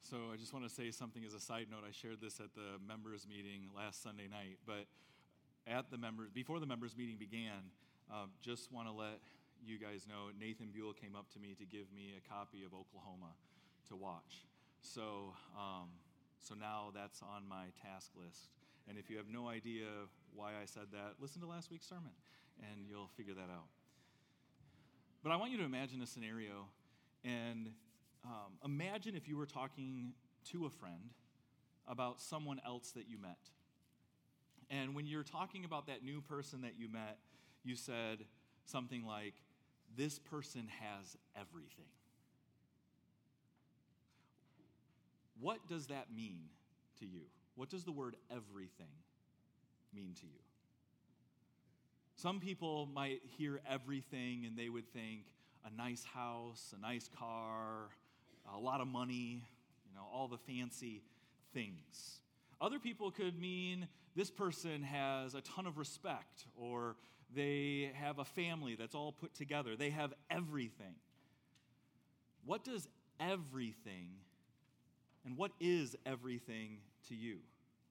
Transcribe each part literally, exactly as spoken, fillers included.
So I just want to say something as a side note. I shared this at the members meeting last Sunday night, but at the members, before the members meeting began, uh, just want to let you guys know, Nathan Buell came up to me to give me a copy of Oklahoma to watch. So, um, so now that's on my task list. And if you have no idea why I said that, listen to last week's sermon, and you'll figure that out. But I want you to imagine a scenario, and um, imagine if you were talking to a friend about someone else that you met. And when you're talking about that new person that you met, you said something like, "This person has everything." What does that mean to you? What does the word everything mean to you? Some people might hear everything and they would think a nice house, a nice car, a lot of money, you know, all the fancy things. Other people could mean this person has a ton of respect, or they have a family that's all put together. They have everything. What does everything, and what is everything to you?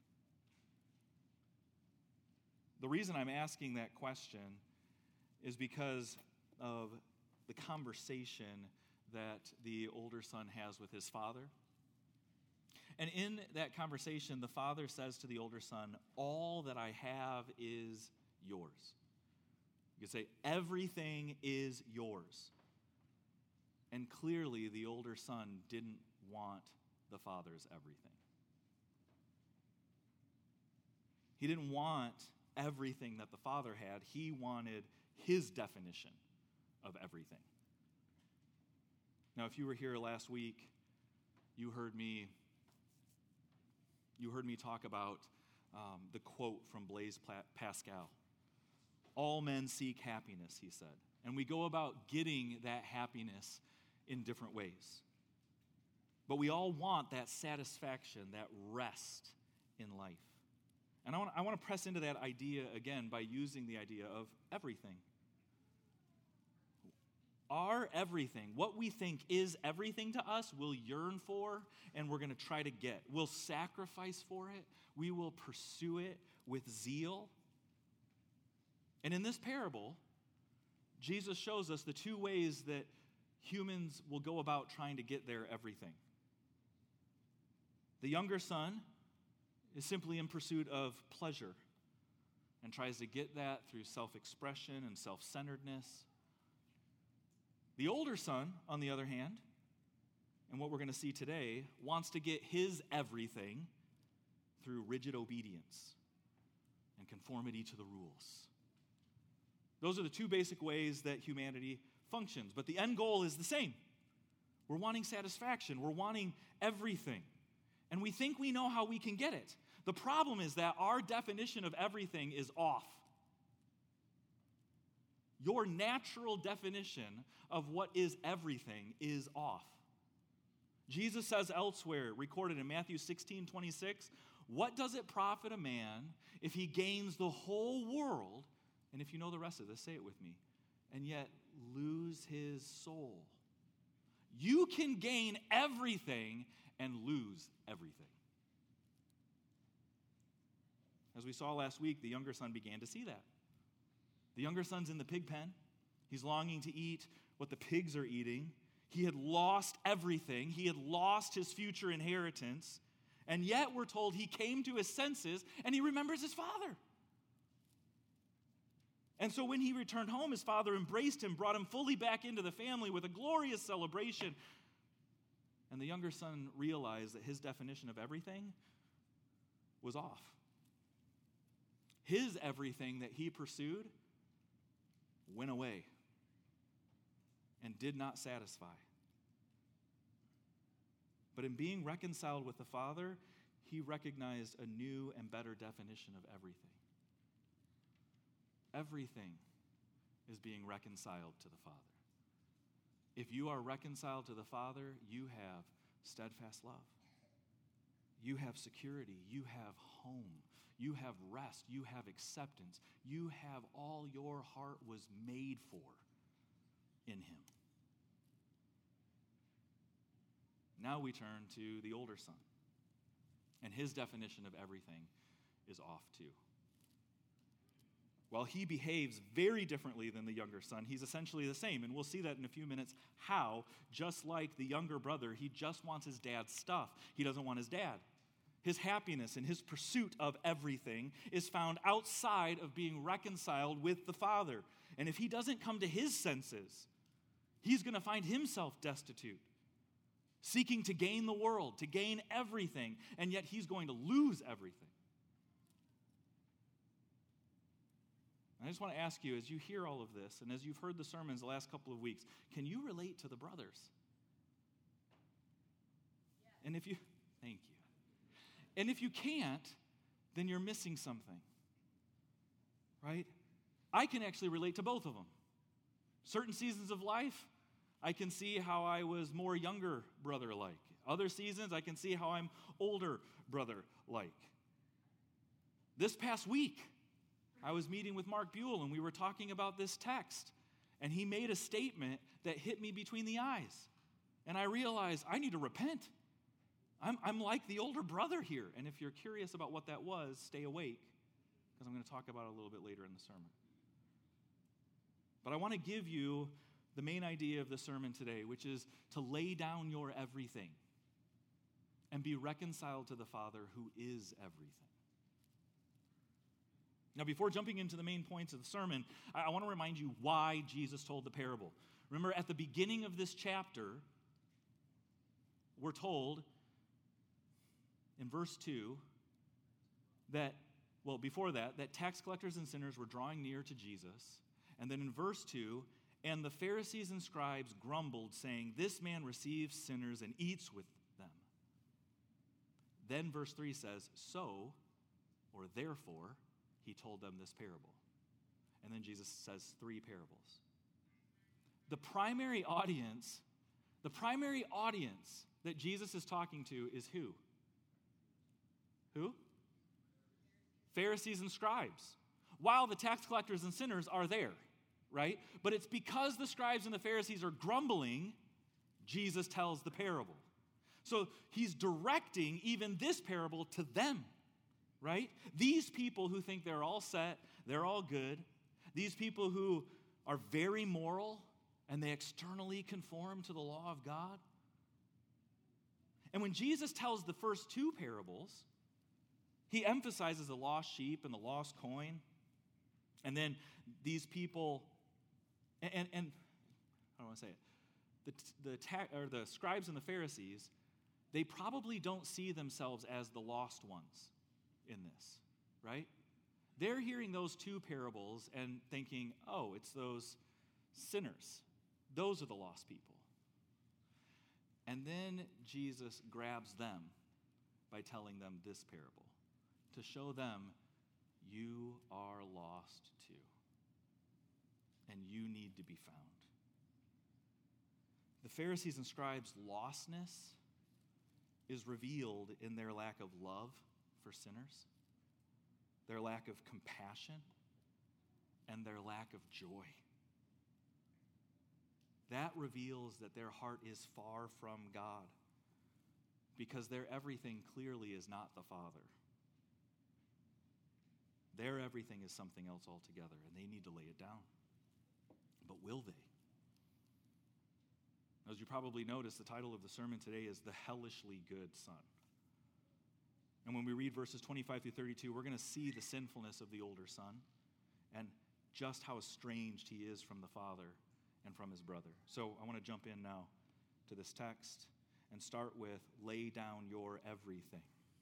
The reason I'm asking that question is because of the conversation that the older son has with his father. And in that conversation, the father says to the older son, "All that I have is yours." You could say, everything is yours. And clearly, the older son didn't want the father's everything. He didn't want everything that the father had. He wanted his definition of everything. Now, if you were here last week, you heard me You heard me talk about um, the quote from Blaise Pascal. "All men seek happiness," he said. And we go about getting that happiness in different ways. But we all want that satisfaction, that rest in life. And I want, I want to press into that idea again by using the idea of everything. Our everything, what we think is everything to us, we'll yearn for and we're going to try to get. We'll sacrifice for it. We will pursue it with zeal. And in this parable, Jesus shows us the two ways that humans will go about trying to get their everything. The younger son is simply in pursuit of pleasure and tries to get that through self-expression and self-centeredness. The older son, on the other hand, and what we're going to see today, wants to get his everything through rigid obedience and conformity to the rules. Those are the two basic ways that humanity functions, but the end goal is the same. We're wanting satisfaction. We're wanting everything. And we think we know how we can get it. The problem is that our definition of everything is off. Your natural definition of what is everything is off. Jesus says elsewhere, recorded in Matthew sixteen twenty-six, "What does it profit a man if he gains the whole world," and if you know the rest of this, say it with me, "and yet lose his soul?" You can gain everything and lose everything. As we saw last week, the younger son began to see that. The younger son's in the pig pen. He's longing to eat what the pigs are eating. He had lost everything. He had lost his future inheritance. And yet we're told he came to his senses and he remembers his father. And so when he returned home, his father embraced him, brought him fully back into the family with a glorious celebration. And the younger son realized that his definition of everything was off. His everything that he pursued went away and did not satisfy. But in being reconciled with the Father, he recognized a new and better definition of everything. Everything is being reconciled to the Father. If you are reconciled to the Father, you have steadfast love. You have security. You have home. You have rest. You have acceptance. You have all your heart was made for in him. Now we turn to the older son. And his definition of everything is off too. While he behaves very differently than the younger son, he's essentially the same. And we'll see that in a few minutes how, just like the younger brother, he just wants his dad's stuff. He doesn't want his dad. His happiness and his pursuit of everything is found outside of being reconciled with the Father. And if he doesn't come to his senses, he's going to find himself destitute, seeking to gain the world, to gain everything, and yet he's going to lose everything. I just want to ask you, as you hear all of this, and as you've heard the sermons the last couple of weeks, can you relate to the brothers? Yes. And if you, thank you. And if you can't, then you're missing something, right? I can actually relate to both of them. Certain seasons of life, I can see how I was more younger brother-like. Other seasons, I can see how I'm older brother-like. This past week, I was meeting with Mark Buell, and we were talking about this text, and he made a statement that hit me between the eyes. And I realized I need to repent. I'm, I'm like the older brother here. And if you're curious about what that was, stay awake, because I'm going to talk about it a little bit later in the sermon. But I want to give you the main idea of the sermon today, which is to lay down your everything and be reconciled to the Father who is everything. Now, before jumping into the main points of the sermon, I, I want to remind you why Jesus told the parable. Remember, at the beginning of this chapter, we're told in verse two that, well, before that, that tax collectors and sinners were drawing near to Jesus. And then in verse two, and the Pharisees and scribes grumbled, saying, "This man receives sinners and eats with them." Then verse three says, "So," or therefore, he told them this parable. And then Jesus says three parables. The primary audience, the primary audience that Jesus is talking to is who? Who? Pharisees and scribes. While the tax collectors and sinners are there, right? But it's because the scribes and the Pharisees are grumbling, Jesus tells the parable. So he's directing even this parable to them. Right? These people who think they're all set, they're all good, these people who are very moral and they externally conform to the law of God. And when Jesus tells the first two parables, he emphasizes the lost sheep and the lost coin. And then these people, and, and, and I don't want to say it, the, the, ta- or the scribes and the Pharisees, they probably don't see themselves as the lost ones in this, right? They're hearing those two parables and thinking, oh, it's those sinners. Those are the lost people. And then Jesus grabs them by telling them this parable to show them, you are lost too, and you need to be found. The Pharisees and scribes' lostness is revealed in their lack of love for sinners, their lack of compassion, and their lack of joy. That reveals that their heart is far from God, because their everything clearly is not the Father. Their everything is something else altogether, and they need to lay it down. But will they? As you probably noticed, the title of the sermon today is The Hellishly Good Son. And when we read verses twenty-five through thirty-two, we're going to see the sinfulness of the older son and just how estranged he is from the father and from his brother. So I want to jump in now to this text and start with, lay down your everything.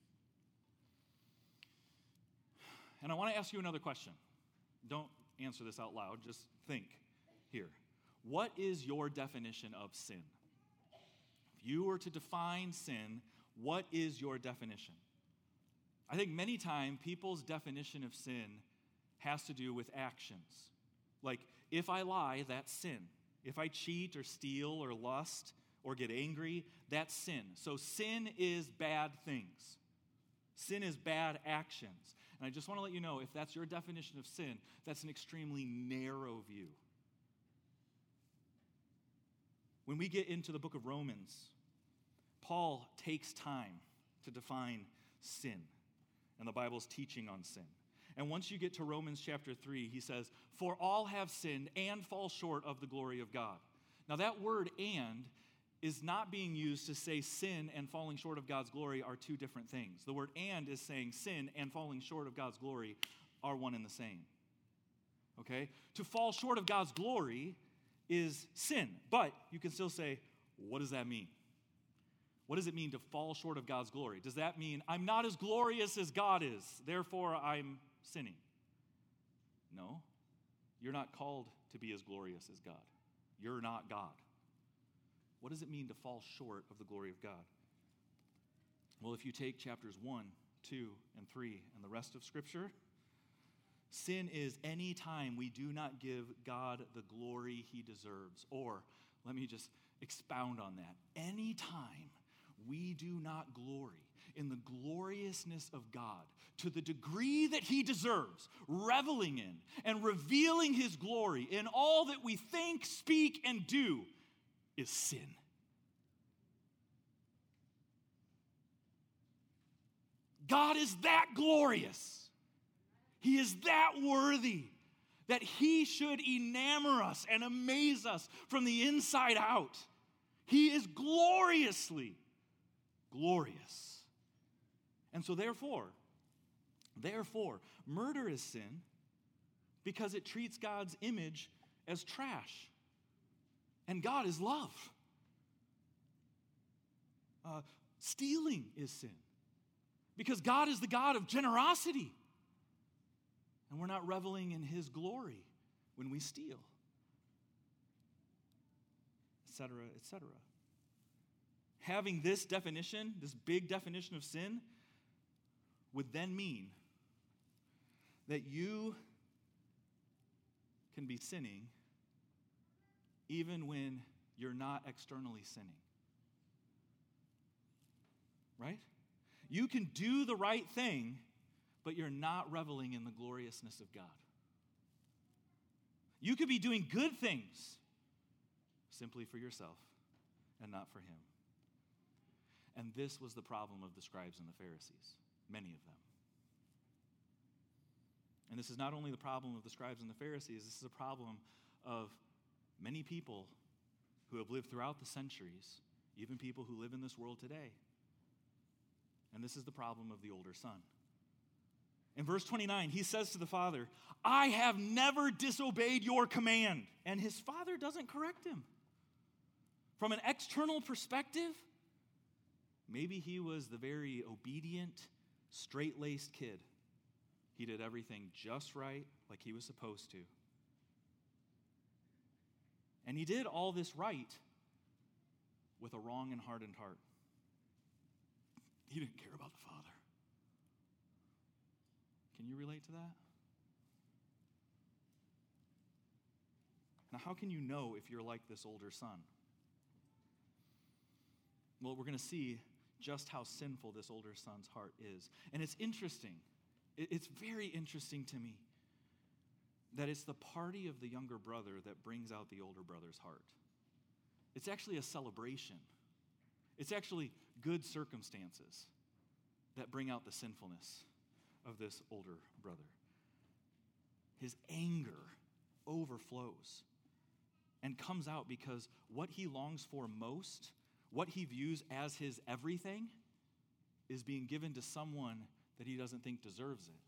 And I want to ask you another question. Don't answer this out loud, just think here. What is your definition of sin? If you were to define sin, what is your definition? I think many times people's definition of sin has to do with actions. Like, if I lie, that's sin. If I cheat or steal or lust or get angry, that's sin. So sin is bad things. Sin is bad actions. And I just want to let you know, if that's your definition of sin, that's an extremely narrow view. When we get into the book of Romans, Paul takes time to define sin and the Bible's teaching on sin. And once you get to Romans chapter three, he says, "For all have sinned and fall short of the glory of God." Now that word "and" is not being used to say sin and falling short of God's glory are two different things. The word "and" is saying sin and falling short of God's glory are one and the same. Okay? To fall short of God's glory is sin. But you can still say, what does that mean? What does it mean to fall short of God's glory? Does that mean I'm not as glorious as God is, therefore I'm sinning? No. You're not called to be as glorious as God. You're not God. What does it mean to fall short of the glory of God? Well, if you take chapters one, two, and three, and the rest of Scripture, sin is any time we do not give God the glory he deserves. Or, let me just expound on that. Any time we do not glory in the gloriousness of God to the degree that he deserves, reveling in and revealing his glory in all that we think, speak, and do, is sin. God is that glorious. He is that worthy that he should enamor us and amaze us from the inside out. He is gloriously glorious. And so therefore, therefore, murder is sin because it treats God's image as trash. And God is love. Uh, stealing is sin because God is the God of generosity. And we're not reveling in his glory when we steal, et cetera, et cetera. Having this definition, this big definition of sin, would then mean that you can be sinning even when you're not externally sinning. Right? You can do the right thing, but you're not reveling in the gloriousness of God. You could be doing good things simply for yourself and not for him. And this was the problem of the scribes and the Pharisees, many of them. And this is not only the problem of the scribes and the Pharisees, this is a problem of many people who have lived throughout the centuries, even people who live in this world today. And this is the problem of the older son. In verse twenty-nine, he says to the father, "I have never disobeyed your command." And his father doesn't correct him. From an external perspective, maybe he was the very obedient, straight-laced kid. He did everything just right, like he was supposed to. And he did all this right with a wrong and hardened heart. He didn't care about the Father. Can you relate to that? Now, how can you know if you're like this older son? Well, we're going to see just how sinful this older son's heart is. And it's interesting. It's very interesting to me that it's the party of the younger brother that brings out the older brother's heart. It's actually a celebration. It's actually good circumstances that bring out the sinfulness of this older brother. His anger overflows and comes out because what he longs for most, what he views as his everything, is being given to someone that he doesn't think deserves it.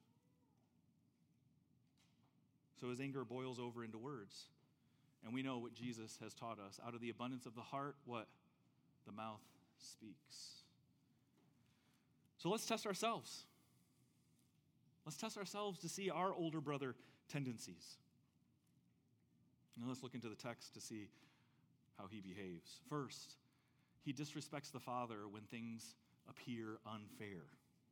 So his anger boils over into words. And we know what Jesus has taught us. Out of the abundance of the heart, what? The mouth speaks. So let's test ourselves. Let's test ourselves to see our older brother tendencies. Now let's look into the text to see how he behaves. First, he disrespects the father when things appear unfair.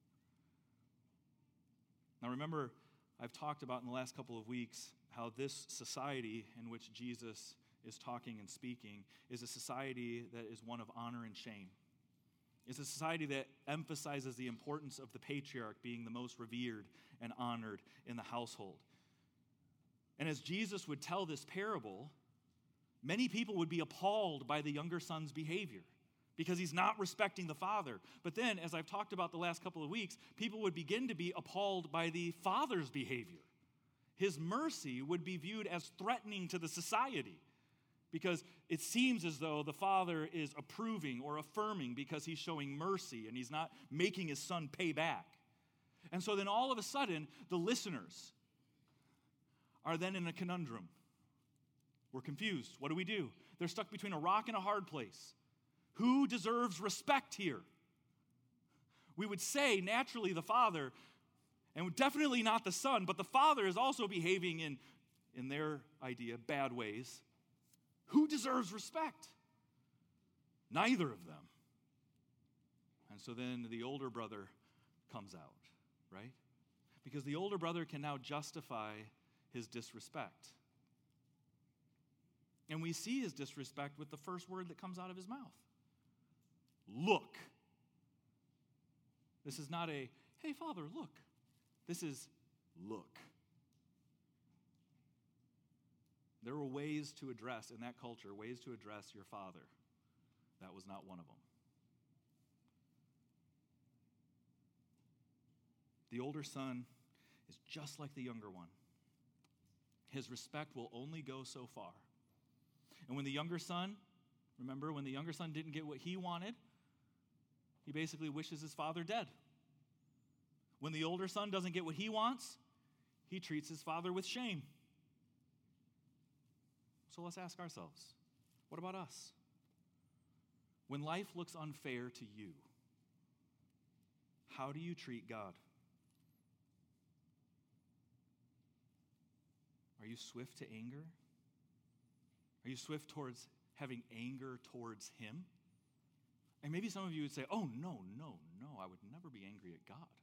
Now remember, I've talked about in the last couple of weeks how this society in which Jesus is talking and speaking is a society that is one of honor and shame. It's a society that emphasizes the importance of the patriarch being the most revered and honored in the household. And as Jesus would tell this parable, many people would be appalled by the younger son's behavior. because he's not respecting the Father. But then, as I've talked about the last couple of weeks, people would begin to be appalled by the Father's behavior. His mercy would be viewed as threatening to the society because it seems as though the Father is approving or affirming because he's showing mercy and he's not making his Son pay back. And so then all of a sudden, the listeners are then in a conundrum. We're confused. What do we do? They're stuck between a rock and a hard place. Who deserves respect here? We would say naturally the Father, and definitely not the Son, but the Father is also behaving in, in their idea, bad ways. Who deserves respect? Neither of them. And so then the older brother comes out, right? Because the older brother can now justify his disrespect. And we see his disrespect with the first word that comes out of his mouth. Look. This is not a, hey, Father, look. This is, look. There were ways to address, in that culture, ways to address your father. That was not one of them. The older son is just like the younger one. His respect will only go so far. And when the younger son, remember, when the younger son didn't get what he wanted, he basically wishes his father dead. When the older son doesn't get what he wants, he treats his father with shame. So let's ask ourselves, what about us? When life looks unfair to you, how do you treat God? Are you swift to anger? Are you swift towards having anger towards him? And maybe some of you would say, oh, no, no, no, I would never be angry at God.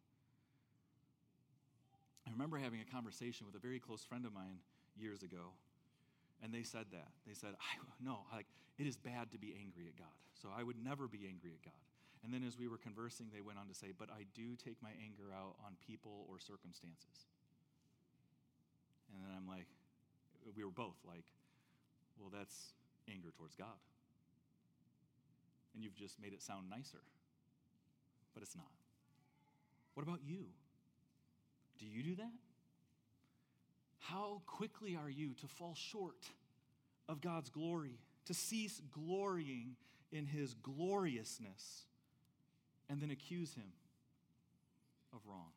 I remember having a conversation with a very close friend of mine years ago, and they said that. They said, I, no, like, it is bad to be angry at God, so I would never be angry at God. And then as we were conversing, they went on to say, but I do take my anger out on people or circumstances. And then I'm like, we were both like, well, that's anger towards God. And you've just made it sound nicer. But it's not. What about you? Do you do that? How quickly are you to fall short of God's glory, to cease glorying in his gloriousness, and then accuse him of wrong?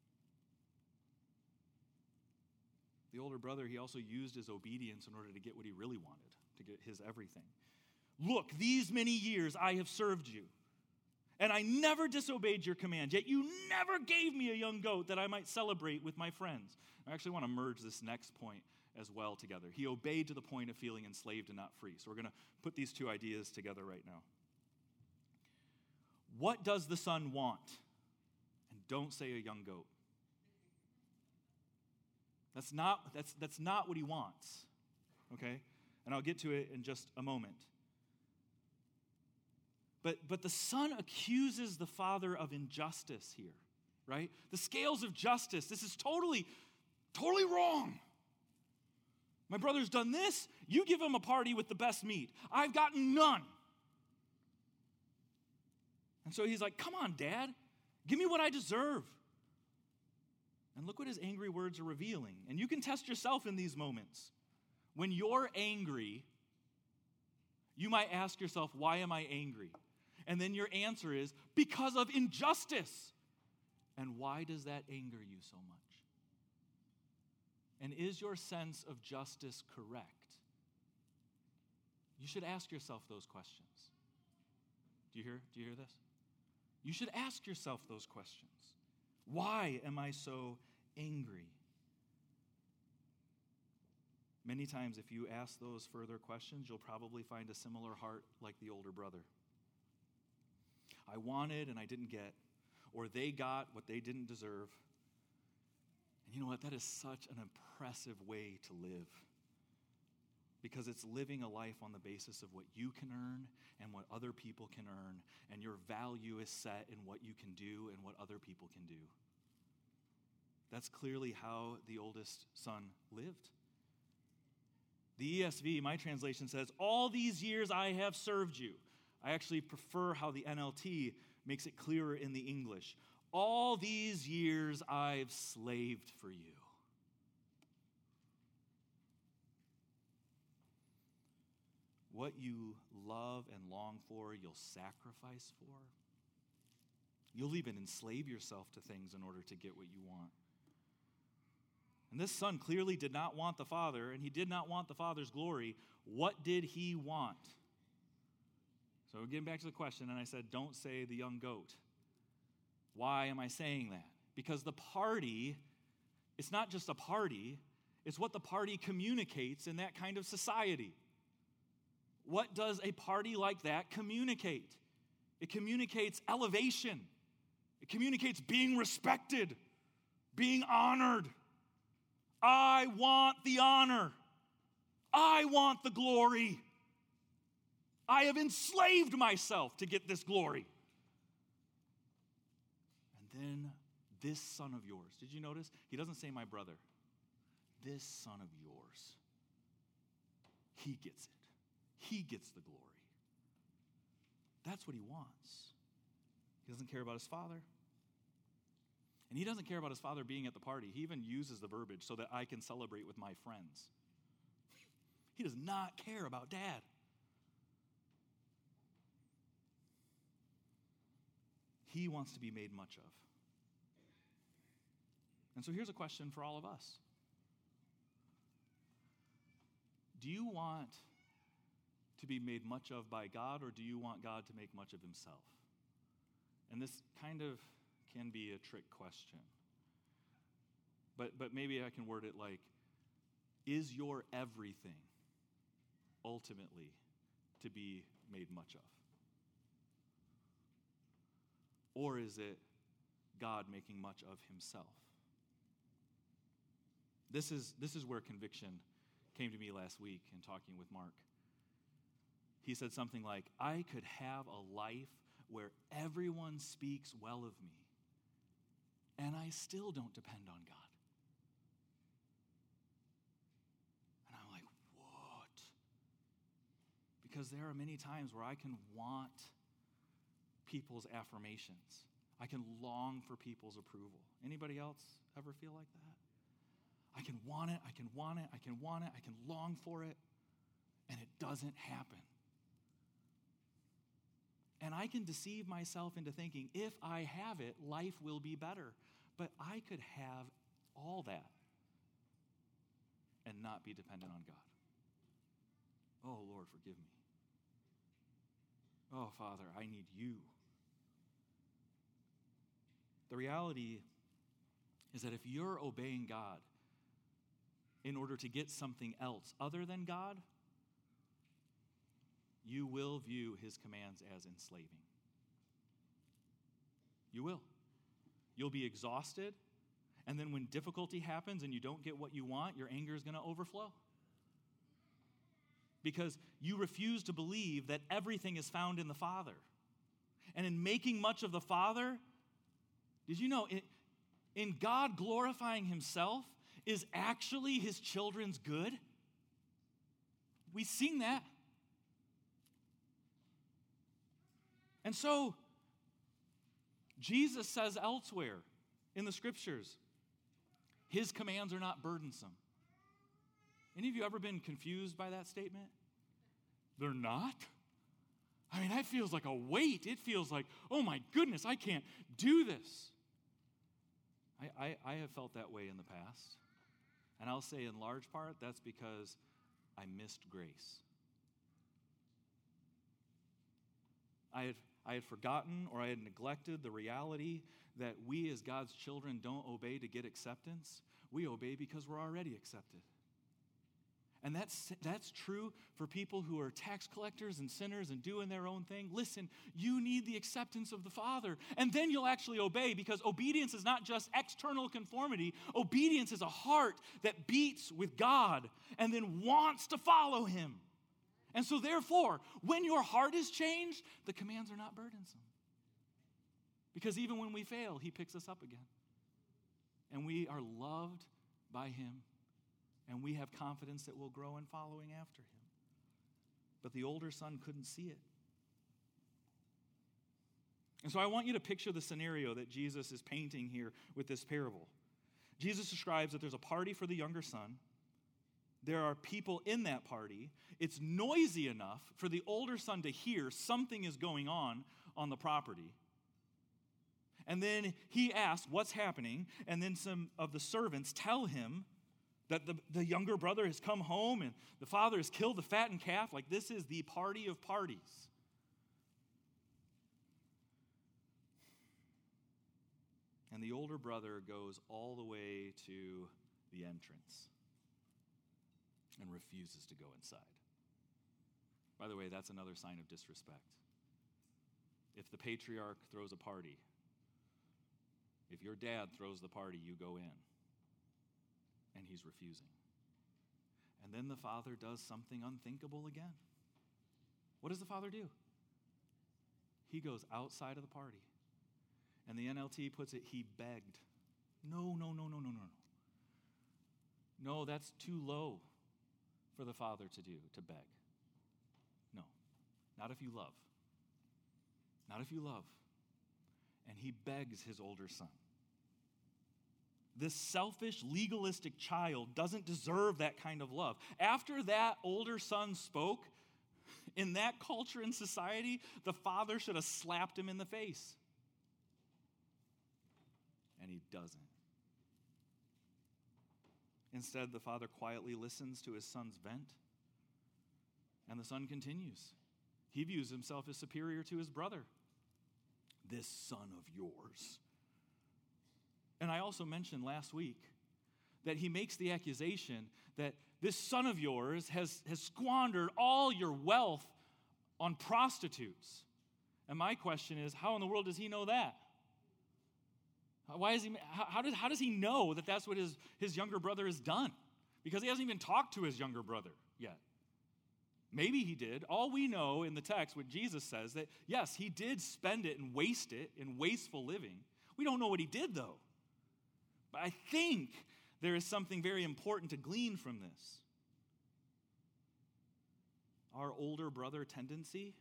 The older brother, he also used his obedience in order to get what he really wanted, to get his everything. Look, these many years I have served you, and I never disobeyed your command, yet you never gave me a young goat that I might celebrate with my friends. I actually want to merge this next point as well together. He obeyed to the point of feeling enslaved and not free. So we're going to put these two ideas together right now. What does the son want? And don't say a young goat. That's not, that's, that's not what he wants, okay? And I'll get to it in just a moment. But, but the son accuses the father of injustice here, right? The scales of justice, this is totally, totally wrong. My brother's done this, you give him a party with the best meat. I've gotten none. And so he's like, come on, Dad, give me what I deserve. And look what his angry words are revealing. And you can test yourself in these moments. When you're angry, you might ask yourself, why am I angry? And then your answer is, because of injustice. And why does that anger you so much? And is your sense of justice correct? You should ask yourself those questions. Do you hear? Do you hear this? You should ask yourself those questions. Why am I so angry? Many times, if you ask those further questions, you'll probably find a similar heart like the older brother. I wanted and I didn't get, or they got what they didn't deserve. And you know what? That is such an impressive way to live, because it's living a life on the basis of what you can earn and what other people can earn, and your value is set in what you can do and what other people can do. That's clearly how the oldest son lived. The E S V, my translation, says, all these years I have served you. I actually prefer how the N L T makes it clearer in the English. All these years I've slaved for you. What you love and long for, you'll sacrifice for. You'll even enslave yourself to things in order to get what you want. And this son clearly did not want the father, and he did not want the father's glory. What did he want? So getting back to the question, and I said, don't say the young goat. Why am I saying that? Because the party, it's not just a party, it's what the party communicates in that kind of society. What does a party like that communicate? It communicates elevation. It communicates being respected, being honored. I want the honor. I want the glory. I have enslaved myself to get this glory. And then this son of yours. Did you notice? He doesn't say my brother. This son of yours. He gets it. He gets the glory. That's what he wants. He doesn't care about his father. And he doesn't care about his father being at the party. He even uses the verbiage so that I can celebrate with my friends. He does not care about dad. He wants to be made much of. And so here's a question for all of us. Do you want to be made much of by God, or do you want God to make much of himself? And this kind of can be a trick question. But, but maybe I can word it like, is your everything ultimately to be made much of? Or is it God making much of himself? This is, this is where conviction came to me last week in talking with Mark. He said something like, I could have a life where everyone speaks well of me, and I still don't depend on God. And I'm like, what? Because there are many times where I can want people's affirmations. I can long for people's approval. Anybody else ever feel like that? I can want it, I can want it, I can want it, I can long for it, and it doesn't happen. And I can deceive myself into thinking, if I have it, life will be better. But I could have all that and not be dependent on God. Oh, Lord, forgive me. Oh, Father, I need you. The reality is that if you're obeying God in order to get something else other than God, you will view his commands as enslaving. You will. You'll be exhausted, and then when difficulty happens and you don't get what you want, your anger is going to overflow. Because you refuse to believe that everything is found in the Father. And in making much of the Father, did you know, in, in God glorifying himself is actually his children's good? We sing that. And so, Jesus says elsewhere in the scriptures, his commands are not burdensome. Any of you ever been confused by that statement? They're not? I mean, that feels like a weight. It feels like, oh my goodness, I can't do this. I, I, I have felt that way in the past. And I'll say in large part, that's because I missed grace. I had I had forgotten or I had neglected the reality that we as God's children don't obey to get acceptance. We obey because we're already accepted. And that's, that's true for people who are tax collectors and sinners and doing their own thing. Listen, you need the acceptance of the Father, and then you'll actually obey, because obedience is not just external conformity. Obedience is a heart that beats with God and then wants to follow him. And so therefore, when your heart is changed, the commands are not burdensome. Because even when we fail, he picks us up again. And we are loved by him. And we have confidence that we'll grow in following after him. But the older son couldn't see it. And so I want you to picture the scenario that Jesus is painting here with this parable. Jesus describes that there's a party for the younger son. There are people in that party. It's noisy enough for the older son to hear something is going on on the property. And then he asks, what's happening? And then some of the servants tell him that the, the younger brother has come home and the father has killed the fattened calf. Like, this is the party of parties. And the older brother goes all the way to the entrance and refuses to go inside. By the way, that's another sign of disrespect. If the patriarch throws a party, if your dad throws the party, you go in. And he's refusing. And then the father does something unthinkable again. What does the father do? He goes outside of the party. And the N L T puts it, he begged. No, no, no, no, no, no. No, that's too low for the father to do, to beg. No, not if you love. Not if you love. And he begs his older son. This selfish, legalistic child doesn't deserve that kind of love. After that older son spoke, in that culture and society, the father should have slapped him in the face. And he doesn't. Instead, the father quietly listens to his son's vent, and the son continues. He views himself as superior to his brother. This son of yours. And I also mentioned last week that he makes the accusation that this son of yours has, has squandered all your wealth on prostitutes. And my question is, how in the world does he know that? Why is he, how, how, does, how does he know that that's what his, his younger brother has done? Because he hasn't even talked to his younger brother yet. Maybe he did. All we know in the text, what Jesus says, that yes, he did spend it and waste it in wasteful living. We don't know what he did, though. But I think there is something very important to glean from this. Our older brother tendency,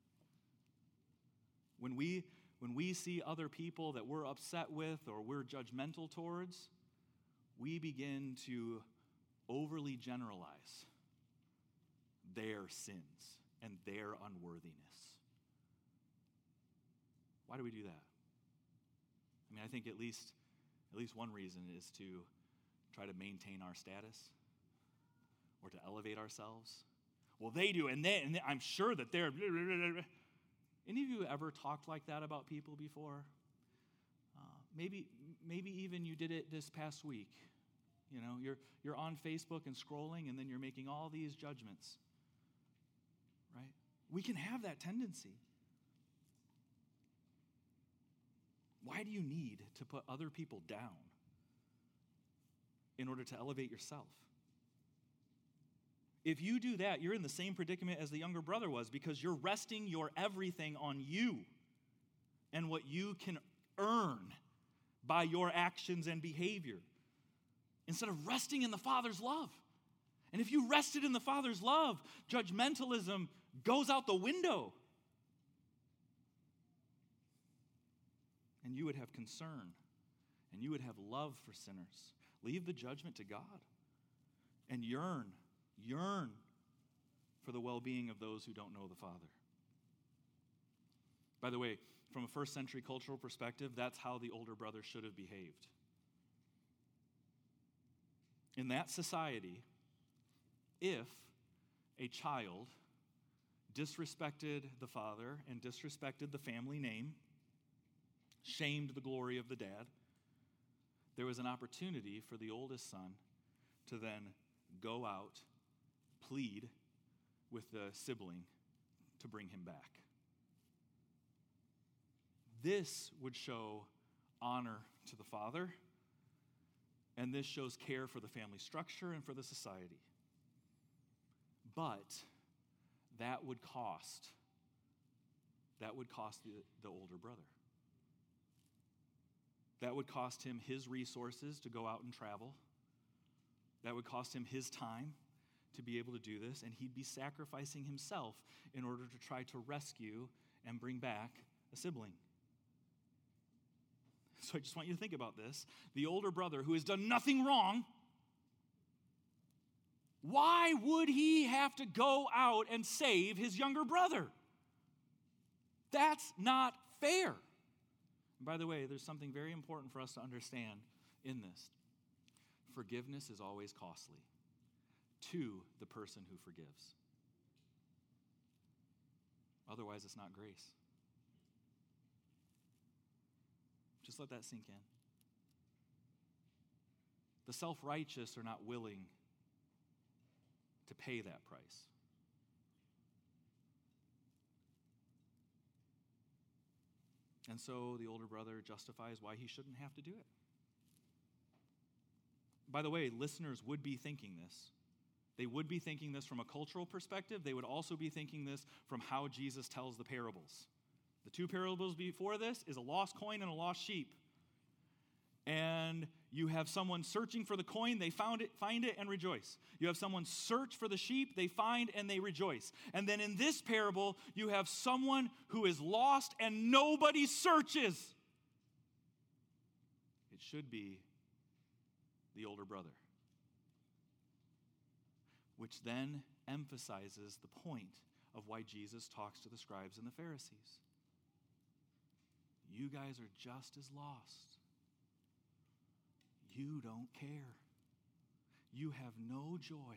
when we, when we see other people that we're upset with or we're judgmental towards, we begin to overly generalize their sins and their unworthiness. Why do we do that? I mean, I think at least at least one reason is to try to maintain our status or to elevate ourselves. Well, they do, and, they, and they, I'm sure that they're... Blah, blah, blah, blah. Any of you ever talked like that about people before? Uh, maybe, maybe even you did it this past week. You know, you're you're on Facebook and scrolling, and then you're making all these judgments. Right? We can have that tendency. Why do you need to put other people down in order to elevate yourself? If you do that, you're in the same predicament as the younger brother was, because you're resting your everything on you and what you can earn by your actions and behavior, instead of resting in the Father's love. And if you rested in the Father's love, judgmentalism goes out the window. And you would have concern, and you would have love for sinners. Leave the judgment to God, and yearn, yearn for the well-being of those who don't know the Father. By the way, from a first century cultural perspective, that's how the older brother should have behaved. In that society, if a child disrespected the father and disrespected the family name, shamed the glory of the dad, there was an opportunity for the oldest son to then go out, plead with the sibling to bring him back. This would show honor to the father, and this shows care for the family structure and for the society. But that would cost, that would cost the, the older brother. That would cost him his resources to go out and travel. That would cost him his time to be able to do this, and he'd be sacrificing himself in order to try to rescue and bring back a sibling. So I just want you to think about this. The older brother who has done nothing wrong, why would he have to go out and save his younger brother? That's not fair. And by the way, there's something very important for us to understand in this. Forgiveness is always costly to the person who forgives. Otherwise, it's not grace. Just let that sink in. The self-righteous are not willing to pay that price. And so the older brother justifies why he shouldn't have to do it. By the way, listeners would be thinking this. They would be thinking this from a cultural perspective. They would also be thinking this from how Jesus tells the parables. The two parables before this is a lost coin and a lost sheep. And you have someone searching for the coin, they found it, find it, and rejoice. You have someone search for the sheep, they find and they rejoice. And then in this parable, you have someone who is lost and nobody searches. It should be the older brother. Which then emphasizes the point of why Jesus talks to the scribes and the Pharisees. You guys are just as lost. You don't care. You have no joy.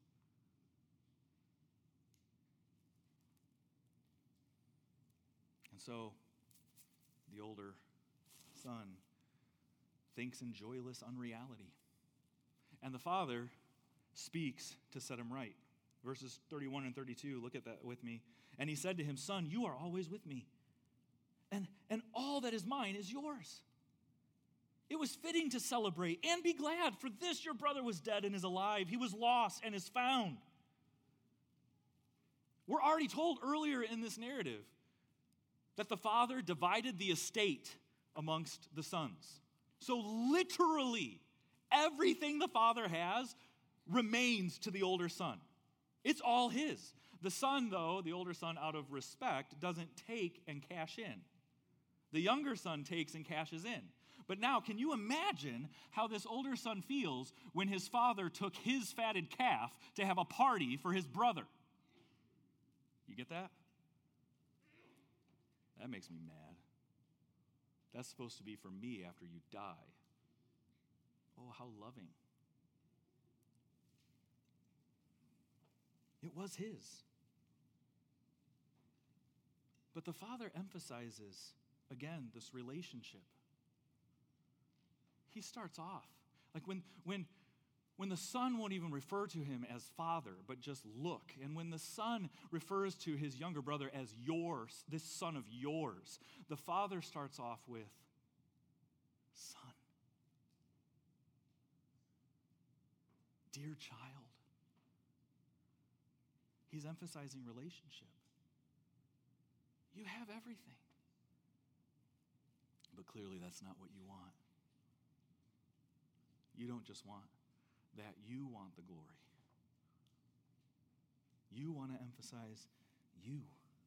And so, the older son thinks in joyless unreality. And the father speaks to set him right. Verses thirty-one and thirty-two, look at that with me. And he said to him, Son, you are always with me, and, and all that is mine is yours. It was fitting to celebrate and be glad, for this your brother was dead and is alive. He was lost and is found. We're already told earlier in this narrative that the father divided the estate amongst the sons. So literally, everything the father has remains to the older son. It's all his. The son, though, the older son, out of respect, doesn't take and cash in. The younger son takes and cashes in. But now, can you imagine how this older son feels when his father took his fatted calf to have a party for his brother? You get that? That makes me mad. That's supposed to be for me after you die. Oh, how loving. It was his. But the father emphasizes, again, this relationship. He starts off. Like when, when, when the son won't even refer to him as father, but just look. And when the son refers to his younger brother as yours, this son of yours, the father starts off with, son. Dear child. He's emphasizing relationship. You have everything. But clearly that's not what you want. You don't just want that, you want the glory. You want to emphasize you.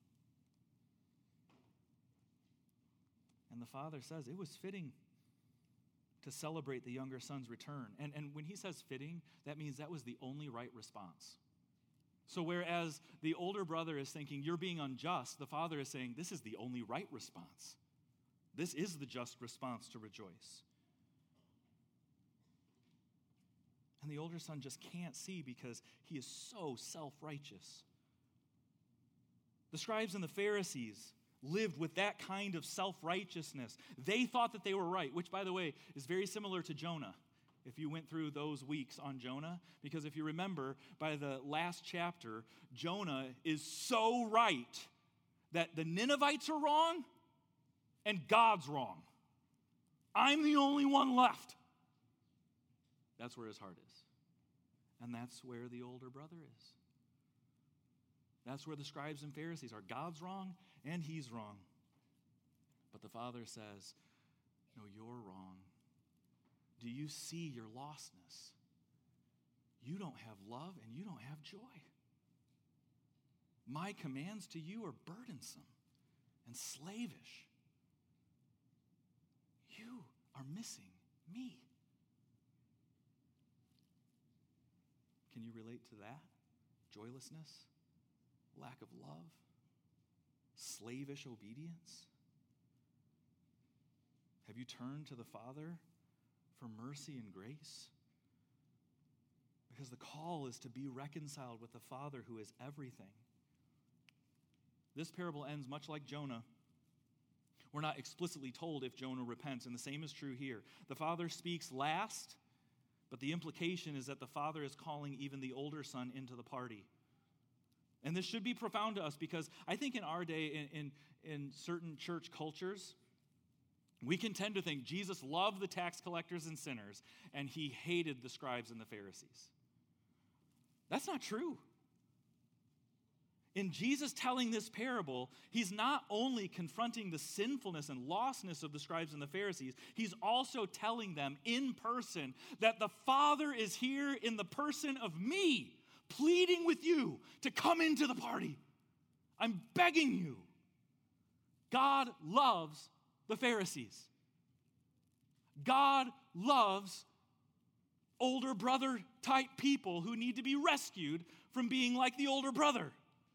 And the father says it was fitting to celebrate the younger son's return. And, and when he says fitting, that means that was the only right response. So whereas the older brother is thinking, you're being unjust, the father is saying, this is the only right response. This is the just response to rejoice. And the older son just can't see because he is so self-righteous. The scribes and the Pharisees lived with that kind of self-righteousness. They thought that they were right, which, by the way, is very similar to Jonah, if you went through those weeks on Jonah. Because if you remember, by the last chapter, Jonah is so right that the Ninevites are wrong and God's wrong. I'm the only one left. That's where his heart is. And that's where the older brother is. That's where the scribes and Pharisees are. God's wrong and he's wrong. But the father says, no, you're wrong. Do you see your lostness? You don't have love and you don't have joy. My commands to you are burdensome and slavish. You missing me. Can you relate to that? Joylessness, lack of love, slavish obedience? Have you turned to the Father for mercy and grace? Because the call is to be reconciled with the Father who is everything. This parable ends much like Jonah. We're not explicitly told if Jonah repents, and the same is true here. The Father speaks last, but the implication is that the Father is calling even the older son into the party. And this should be profound to us because I think in our day, in, in, in certain church cultures, we can tend to think Jesus loved the tax collectors and sinners, and he hated the scribes and the Pharisees. That's not true. In Jesus telling this parable, he's not only confronting the sinfulness and lostness of the scribes and the Pharisees, he's also telling them in person that the Father is here in the person of me, pleading with you to come into the party. I'm begging you. God loves the Pharisees. God loves older brother type people who need to be rescued from being like the older brother.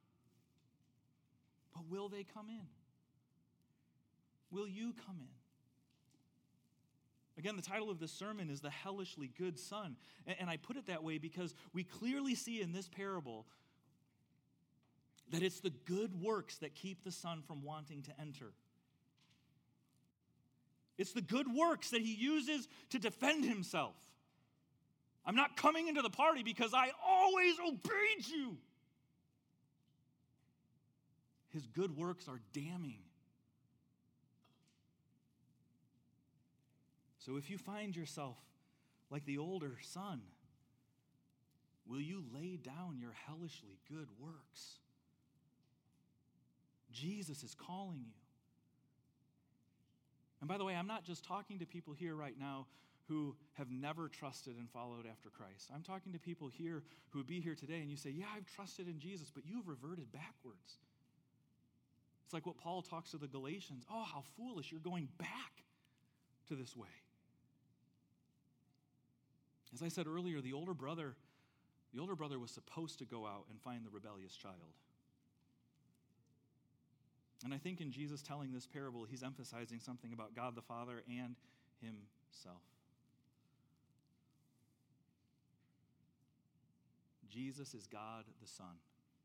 But will they come in? Will you come in? Again, the title of this sermon is The Hellishly Good Son. And I put it that way because we clearly see in this parable that it's the good works that keep the son from wanting to enter. It's the good works that he uses to defend himself. I'm not coming into the party because I always obeyed you. His good works are damning. So if you find yourself like the older son, will you lay down your hellishly good works? Jesus is calling you. And by the way, I'm not just talking to people here right now who have never trusted and followed after Christ. I'm talking to people here who would be here today and you say, yeah, I've trusted in Jesus, but you've reverted backwards. It's like what Paul talks to the Galatians. Oh, how foolish, you're going back to this way. As I said earlier, the older brother, the older brother was supposed to go out and find the rebellious child. And I think in Jesus telling this parable, he's emphasizing something about God the Father and himself. Jesus is God the Son.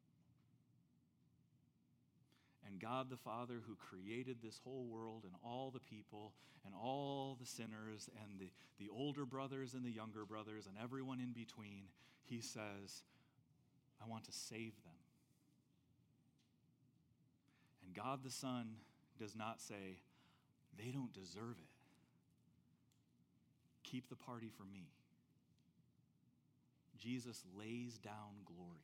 And God the Father, who created this whole world and all the people and all the sinners and the, the older brothers and the younger brothers and everyone in between, he says, I want to save them. And God the Son does not say, they don't deserve it. Keep the party for me. Jesus lays down glory,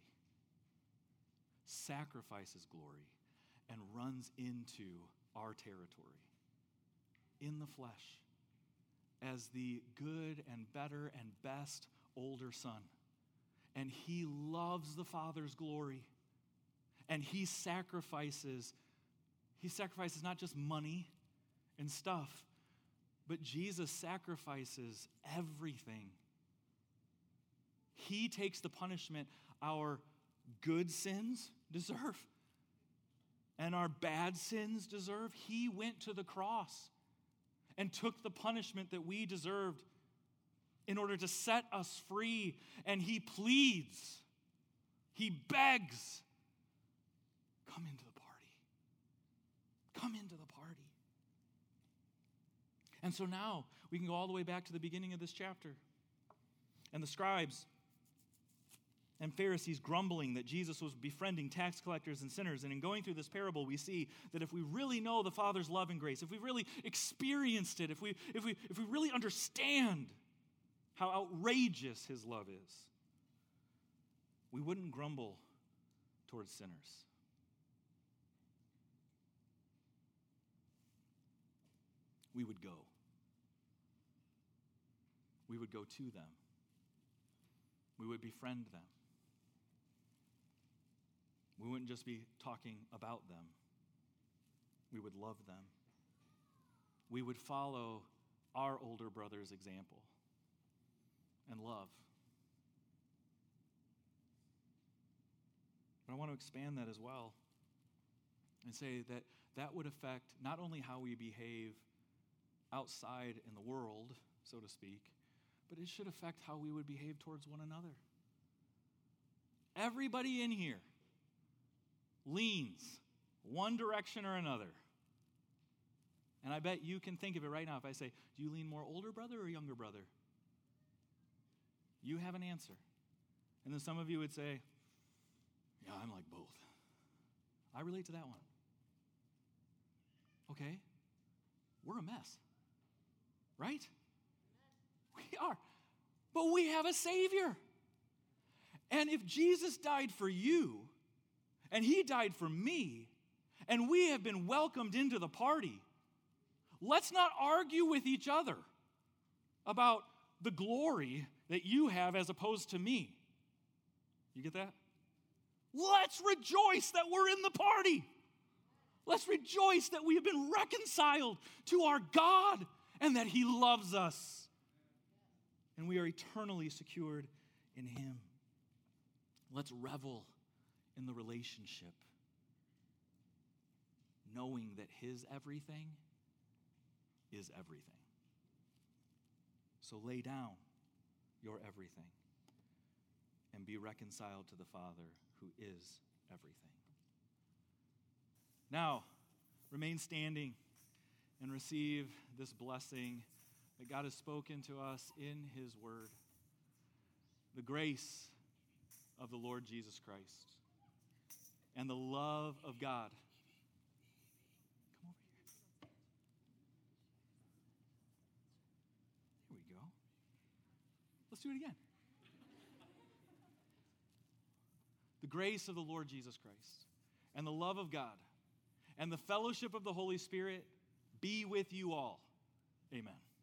sacrifices glory, and runs into our territory in the flesh as the good and better and best older son. And he loves the Father's glory. And he sacrifices, he sacrifices not just money and stuff, but Jesus sacrifices everything. He takes the punishment our good sins deserve and our bad sins deserve. He went to the cross and took the punishment that we deserved in order to set us free. And he pleads, he begs, come into the party. Come into the party. And so now we can go all the way back to the beginning of this chapter. And the scribes and Pharisees grumbling that Jesus was befriending tax collectors and sinners. And in going through this parable, we see that if we really know the Father's love and grace, if we really experienced it, if we, if we, if we really understand how outrageous his love is, we wouldn't grumble towards sinners. We would go. We would go to them. We would befriend them. We wouldn't just be talking about them. We would love them. We would follow our older brother's example and love. But I want to expand that as well and say that that would affect not only how we behave outside in the world, so to speak, but it should affect how we would behave towards one another. Everybody in here leans one direction or another. And I bet you can think of it right now. If I say, do you lean more older brother or younger brother? You have an answer. And then some of you would say, yeah, I'm like both. I relate to that one. Okay, we're a mess, right? We are. But we have a Savior. And if Jesus died for you, and he died for me, and we have been welcomed into the party, let's not argue with each other about the glory that you have as opposed to me. You get that? Let's rejoice that we're in the party. Let's rejoice that we have been reconciled to our God and that he loves us. And we are eternally secured in him. Let's revel in the relationship, knowing that his everything is everything. So lay down your everything and be reconciled to the Father who is everything. Now, remain standing and receive this blessing that God has spoken to us in his word. The grace of the Lord Jesus Christ and the love of God. Come over here. Here we go. Let's do it again. The grace of the Lord Jesus Christ and the love of God and the fellowship of the Holy Spirit be with you all. Amen.